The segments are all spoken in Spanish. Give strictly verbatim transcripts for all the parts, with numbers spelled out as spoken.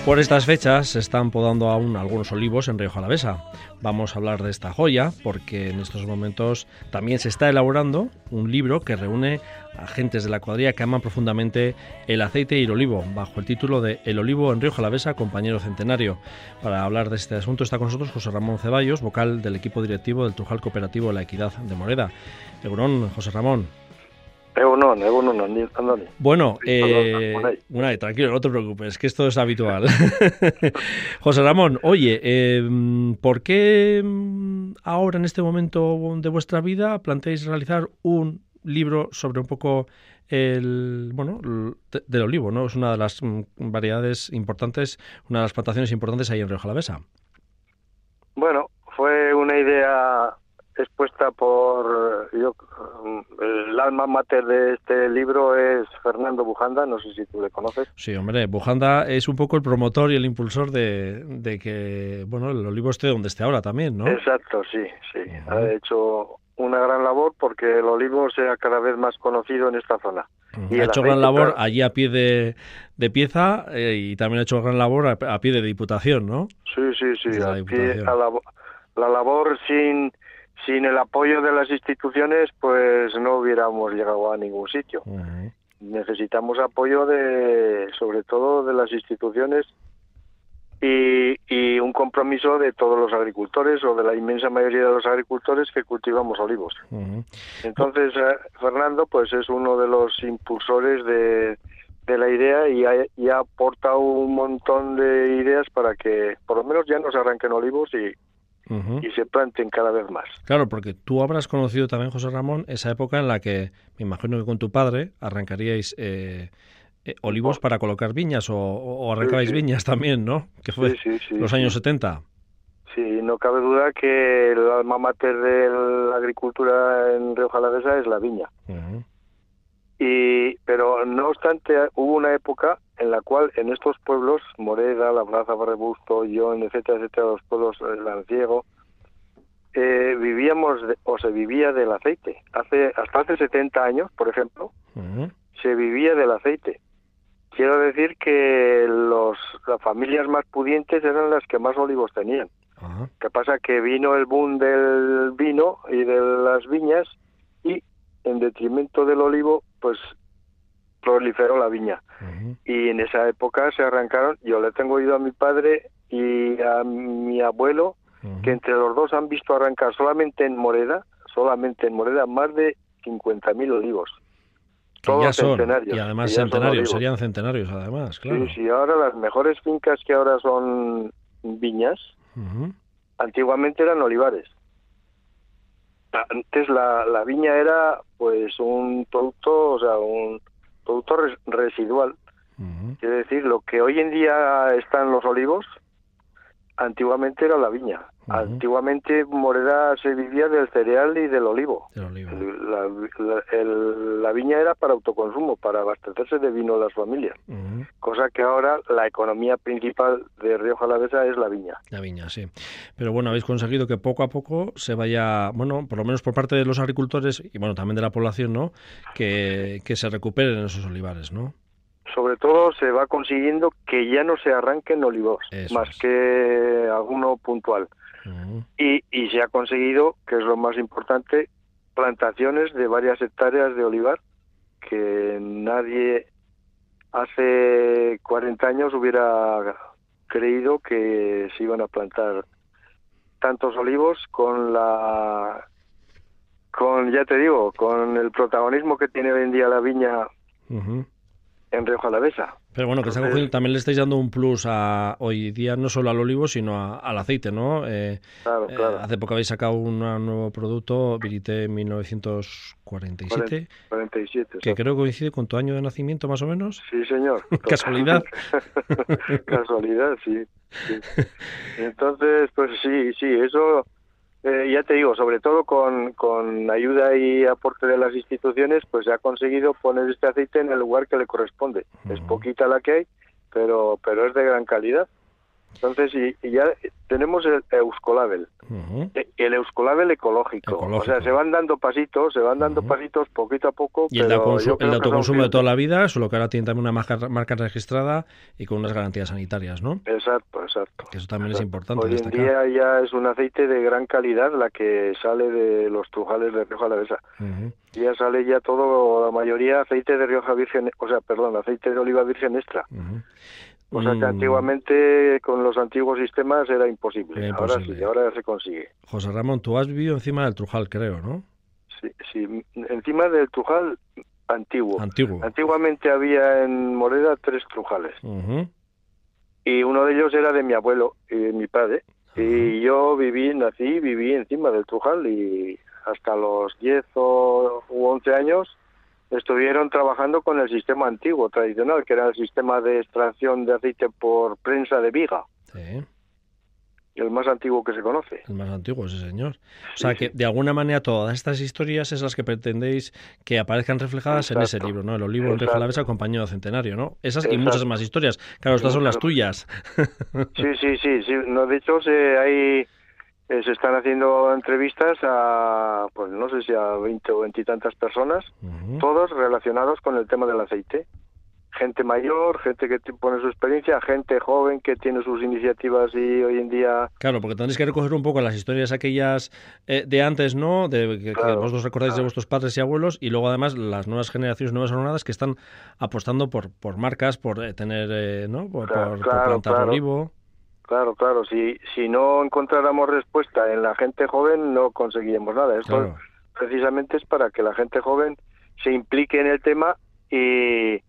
Por estas fechas se están podando aún algunos olivos en Rioja Alavesa. Vamos a hablar de esta joya porque en estos momentos también se está elaborando un libro que reúne a gentes de la cuadrilla que aman profundamente el aceite y el olivo, bajo el título de El olivo en Rioja Alavesa, compañero centenario. Para hablar de este asunto está con nosotros José Ramón Ceballos, vocal del equipo directivo del Trujal Cooperativo La Equidad de Moreda. Egunon, José Ramón. Egunon, egunon, Andoni. Bueno, eh, una, tranquilo, no te preocupes, que esto es habitual. José Ramón, oye, eh, ¿por qué ahora en este momento de vuestra vida planteáis realizar un libro sobre un poco el, bueno, de, del olivo, ¿no? Es una de las variedades importantes, una de las plantaciones importantes ahí en Rioja Alavesa. Bueno, fue una idea expuesta por yo, el alma mater de este libro es Fernando Bujanda, no sé si tú le conoces. Sí, hombre, Bujanda es un poco el promotor y el impulsor de, de que, bueno, el olivo esté donde esté ahora también, ¿no? Exacto, sí, sí. Uh-huh. Ha hecho una gran labor porque el olivo sea cada vez más conocido en esta zona. Uh-huh. Y ha hecho gran labor claro. allí a pie de, de pieza eh, y también ha hecho gran labor a, a pie de diputación, ¿no? Sí, sí, sí, a pie, a la, la labor sin... Sin el apoyo de las instituciones, pues no hubiéramos llegado a ningún sitio. Uh-huh. Necesitamos apoyo de, sobre todo, de las instituciones y, y un compromiso de todos los agricultores o de la inmensa mayoría de los agricultores que cultivamos olivos. Uh-huh. Entonces, eh, Fernando, pues es uno de los impulsores de, de la idea y ha, y ha aportado un montón de ideas para que, por lo menos, ya no se arranquen olivos y Uh-huh. y se planten cada vez más. Claro, porque tú habrás conocido también, José Ramón, esa época en la que, me imagino que con tu padre, arrancaríais eh, eh, olivos para colocar viñas o, o arrancabais sí, sí. viñas también, ¿no? Que fue sí, sí, sí, los años sí. setenta. Sí, no cabe duda que el alma mater de la agricultura en Rioja Alavesa es la viña. Uh-huh. Y, pero no obstante, hubo una época en la cual en estos pueblos, Moreda, La Plaza, Barrebusto, Ión, etcétera, etcétera, los pueblos del Lanciego, eh, vivíamos de, o se vivía del aceite. Hace hasta hace setenta años, por ejemplo, uh-huh. se vivía del aceite. Quiero decir que los las familias más pudientes eran las que más olivos tenían. Uh-huh. ¿Qué pasa? Que vino el boom del vino y de las viñas y en detrimento del olivo, pues proliferó la viña. Uh-huh. Y en esa época se arrancaron, yo le tengo oído a mi padre y a mi abuelo, uh-huh. que entre los dos han visto arrancar solamente en Moreda, solamente en Moreda, más de cincuenta mil olivos. Que Todos ya son, centenarios. Y además centenarios, serían centenarios además, claro. Sí, sí, ahora las mejores fincas que ahora son viñas, uh-huh. antiguamente eran olivares. Antes la, la viña era pues un producto, o sea, un producto res, residual. Uh-huh. Es decir, lo que hoy en día están los olivos, antiguamente era la viña. Uh-huh. Antiguamente Moreda se vivía del cereal y del olivo. El olivo. La, la, el, la viña era para autoconsumo, para abastecerse de vino las familias. Uh-huh. Cosa que ahora la economía principal de Rioja Alavesa es la viña. La viña, sí. Pero bueno, habéis conseguido que poco a poco se vaya, bueno, por lo menos por parte de los agricultores y bueno, también de la población, ¿no? Que, que se recuperen esos olivares, ¿no? Sobre todo se va consiguiendo que ya no se arranquen olivos, Eso más es. que alguno puntual. Uh-huh. Y, y se ha conseguido, que es lo más importante, plantaciones de varias hectáreas de olivar que nadie hace cuarenta años hubiera creído que se iban a plantar tantos olivos con la, con ya te digo, con el protagonismo que tiene hoy en día la viña. Uh-huh. En Rioja Alavesa. Pero bueno, que Entonces, cogido, también le estáis dando un plus a hoy día no solo al olivo, sino a, al aceite, ¿no? Eh, claro, claro. Eh, hace poco habéis sacado un nuevo producto, Virité mil novecientos cuarenta y siete, cuarenta y siete, que creo que coincide con tu año de nacimiento, más o menos. Sí, señor. ¿Casualidad? Casualidad, sí, sí. Entonces, pues sí, sí, eso... Eh, ya te digo, sobre todo con, con ayuda y aporte de las instituciones, pues se ha conseguido poner este aceite en el lugar que le corresponde. Uh-huh. Es poquita la que hay, pero pero es de gran calidad. Entonces, y, y ya tenemos el Euskolabel, uh-huh. el Euskolabel ecológico. ecológico. O sea, se van dando pasitos, se van dando uh-huh. pasitos poquito a poco. Y el, pero de, yo el de autoconsumo de toda la vida, solo que ahora tiene también una marca, marca registrada y con unas garantías sanitarias, ¿no? Exacto, exacto. Que eso también exacto. es importante Hoy destacar. en día ya es un aceite de gran calidad la que sale de los trujales de Rioja Alavesa. Uh-huh. Ya sale ya todo, la mayoría aceite de Rioja Virgen, o sea, perdón, aceite de oliva virgen extra. Uh-huh. O sea que antiguamente con los antiguos sistemas era imposible. Era imposible. Ahora sí, ahora se consigue. José Ramón, tú has vivido encima del Trujal, creo, ¿no? Sí, sí, encima del Trujal antiguo. Antiguo. Antiguamente había en Moreda tres Trujales. Uh-huh. Y uno de ellos era de mi abuelo y de mi padre. Uh-huh. Y yo viví, nací, viví encima del Trujal y hasta los diez o once años estuvieron trabajando con el sistema antiguo, tradicional, que era el sistema de extracción de aceite por prensa de viga. Sí. El más antiguo que se conoce. El más antiguo, sí, señor. O sea, sí, que sí. de alguna manera todas estas historias es las que pretendéis que aparezcan reflejadas Exacto. en ese libro, ¿no? El olivo en Rioja Alavesa, acompañado centenario, ¿no? Esas Exacto. y muchas más historias. Claro, estas son las tuyas. Sí, sí, sí. sí. No, de hecho, se, hay, eh, se están haciendo entrevistas a, pues no sé si a veinte o veinte y tantas personas, uh-huh. todos relacionados con el tema del aceite. Gente mayor, gente que pone su experiencia, gente joven que tiene sus iniciativas y hoy en día... Claro, porque tenéis que recoger un poco las historias aquellas eh, de antes, ¿no? De que, claro, que vosotros recordáis claro. de vuestros padres y abuelos, y luego además las nuevas generaciones, nuevas jornadas que están apostando por por marcas, por eh, tener, eh, ¿no? Por, claro, por, claro, por plantar claro. olivo. Claro, claro. Si, si no encontráramos respuesta en la gente joven, no conseguiríamos nada. Esto claro. precisamente es para que la gente joven se implique en el tema y...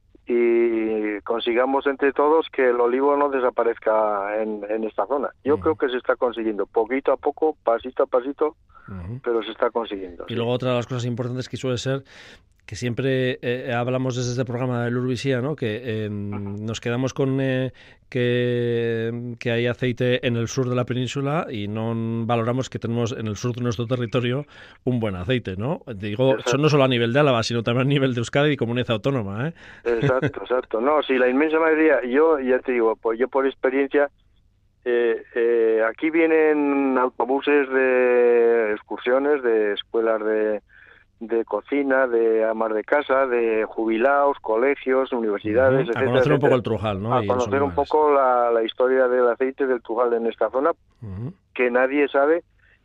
y consigamos entre todos que el olivo no desaparezca en, en esta zona. Yo uh-huh. creo que se está consiguiendo, poquito a poco, pasito a pasito, uh-huh. pero se está consiguiendo. Y sí. luego otra de las cosas importantes que suele ser que siempre eh, hablamos desde este programa de Lurvisía, ¿no? Que eh, uh-huh. nos quedamos con eh, que, que hay aceite en el sur de la península y no valoramos que tenemos en el sur de nuestro territorio un buen aceite, ¿no? Digo, eso no solo a nivel de Álava, sino también a nivel de Euskadi y comunidad autónoma, ¿eh? Exacto, exacto. No, si la inmensa mayoría, yo ya te digo, pues yo por experiencia, eh, eh, aquí vienen autobuses de excursiones, de escuelas de de cocina, de amas de casa, de jubilados, colegios, universidades, uh-huh. etcétera. A conocer un etcétera. poco el Trujal, ¿no? A y conocer un poco la, la historia del aceite del Trujal en esta zona, uh-huh. que nadie sabe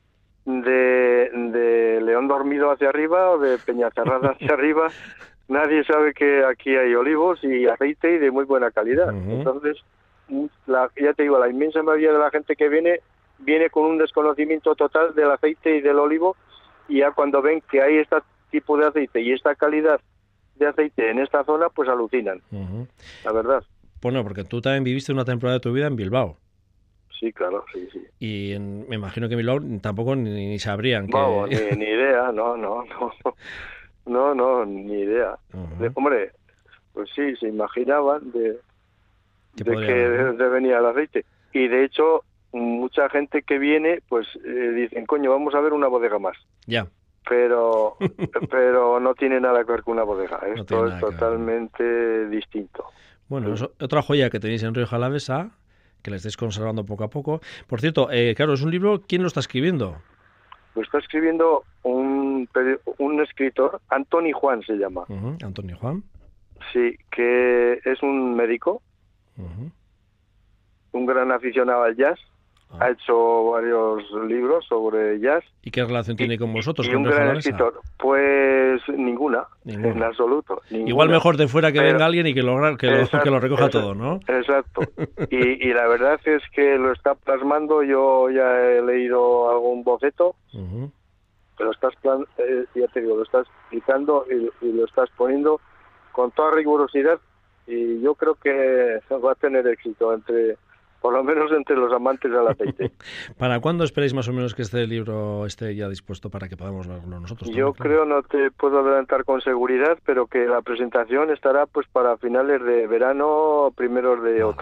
de, de León Dormido hacia arriba o de Peñacerrada hacia arriba. Nadie sabe que aquí hay olivos y aceite y de muy buena calidad. Uh-huh. Entonces, la, ya te digo, la inmensa mayoría de la gente que viene, viene con un desconocimiento total del aceite y del olivo, y ya cuando ven que hay este tipo de aceite y esta calidad de aceite en esta zona, pues alucinan, uh-huh. la verdad. Bueno, porque tú también viviste una temporada de tu vida en Bilbao. Sí, claro, sí, sí. Y en, me imagino que en Bilbao tampoco ni, ni sabrían que... No, ni, ni idea, no, no, no, no, no, ni idea. Uh-huh. De, hombre, pues sí, se imaginaban de, de que de, de venía el aceite. Y de hecho, mucha gente que viene, pues eh, dicen, coño, vamos a ver una bodega más. Ya. Pero pero no tiene nada que ver con una bodega. Esto no es totalmente distinto. Bueno, sí. Es otra joya que tenéis en Rioja Alavesa, que la estáis conservando poco a poco. Por cierto, eh, claro, es un libro, ¿quién lo está escribiendo? Lo está escribiendo un, un escritor, Antoni Juan se llama. Uh-huh. Antoni Juan. Sí, que es un médico, uh-huh. un gran aficionado al jazz. Ah. Ha hecho varios libros sobre jazz. ¿Y qué relación tiene con vosotros? Y con un gran escritor. Pues ninguna, ninguna, en absoluto. Ninguna. Igual mejor de fuera que Pero, venga alguien y que lo, que lo, exacto, que lo recoja exacto, todo, ¿no? Exacto. y, y la verdad es que lo está plasmando. Yo ya he leído algún boceto. Uh-huh. Lo estás plan, eh, ya te digo, lo estás explicando y, y lo estás poniendo con toda rigurosidad. Y yo creo que va a tener éxito entre... por lo menos entre los amantes del aceite. ¿Para cuándo esperáis más o menos que este libro esté ya dispuesto para que podamos verlo nosotros? Yo también, creo, no te puedo adelantar con seguridad, pero que la presentación estará pues para finales de verano, primeros de vale, otoño.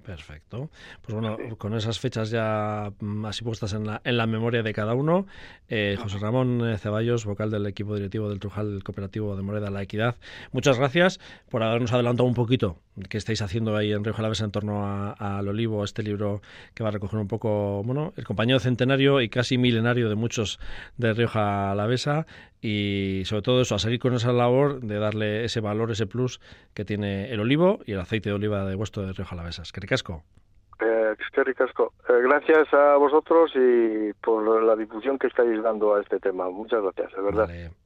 Perfecto. Pues bueno, sí. Con esas fechas ya así puestas en la, en la memoria de cada uno, eh, José Ramón Ceballos, vocal del equipo directivo del Trujal Cooperativo de Moreda La Equidad, muchas gracias por habernos adelantado un poquito qué estáis haciendo ahí en Rioja Alavesa en torno a, al olivo, este libro que va a recoger un poco, bueno, el compañero centenario y casi milenario de muchos de Rioja Alavesa, y sobre todo eso, a seguir con esa labor de darle ese valor, ese plus que tiene el olivo y el aceite de oliva de vuestro de Rioja Alavesa. Es que ricasco. Eh, es que ricasco. Eh, gracias a vosotros y por la difusión que estáis dando a este tema. Muchas gracias, de verdad. Vale.